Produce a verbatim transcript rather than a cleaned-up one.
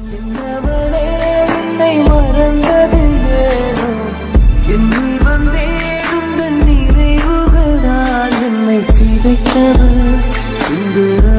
என்னவளே என்னை மறந்தது ஏனோ என்னில் வந்தே உங்கள் நிறைவுகளால் என்னை சிதைத்தது இன்று